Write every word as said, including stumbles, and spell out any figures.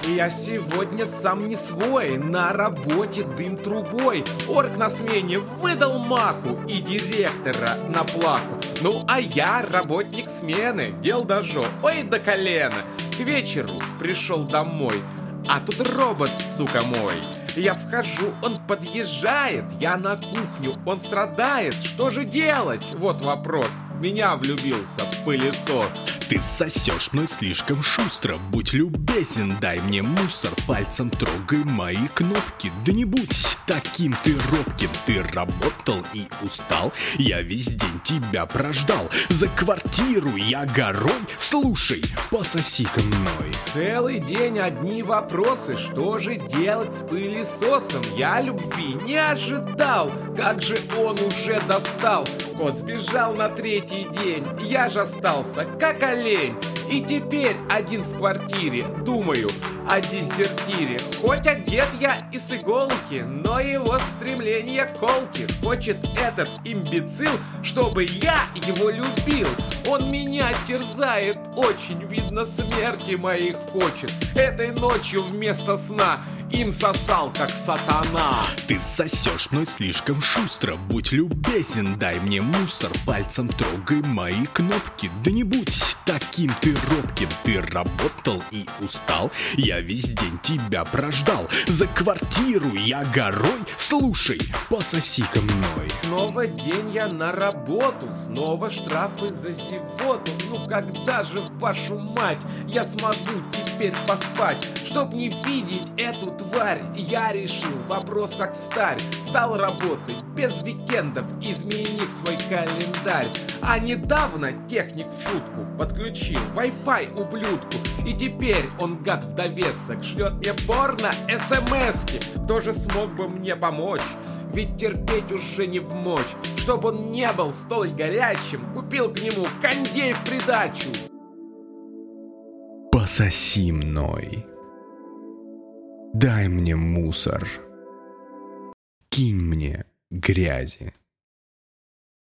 Я сегодня сам не свой, на работе дым трубой. Орг на смене выдал маху и директора на плаху. Ну а я работник смены, дел дожо, ой до колена. К вечеру пришел домой, а тут робот, сука мой. Я вхожу, он подъезжает, я на кухню, он страдает. Что же делать? Вот вопрос. В меня влюбился пылесос. Ты сосешь мной слишком шустро. Будь любезен, дай мне мусор. Пальцем трогай мои кнопки. Да не будь таким ты робким. Ты работал и устал. Я весь день тебя прождал. За квартиру я горой. Слушай, пососи-ка мной. Целый день одни вопросы. Что же делать с пылесосом? Я любви не ожидал. Как же он уже достал. Кот сбежал на третий день. Я же остался как олень. И теперь один в квартире. Думаю о дезертире. Хоть одет я и с иголки, но его стремление колки. Хочет этот имбецил, чтобы я его любил. Он меня терзает очень. Видно, смерти моей хочет. Этой ночью вместо сна им сосал, как сатана. Ты сосешь мной слишком шустро. Будь любезен, дай мне мусор. Пальцем трогай мои кнопки. Да не будь таким ты робким. Ты работал и устал. Я весь день тебя прождал. За квартиру я горой. Слушай, пососи-ка мной. Снова день я на работу. Снова штрафы за зевоту. Ну когда же, вашу мать, я смогу теперь поспать? Чтоб не видеть эту тварь, я решил вопрос как встарь. Стал работать без викендов, изменив свой календарь. А недавно техник в шутку подключил Wi-Fi ублюдку. И теперь он, гад в довесок, шлет мне порно смски. Кто же смог бы мне помочь? Ведь терпеть уже не вмочь. Чтоб он не был столь горячим, купил к нему кондей в придачу. Пососи мной. Дай мне мусор. Кинь мне грязи.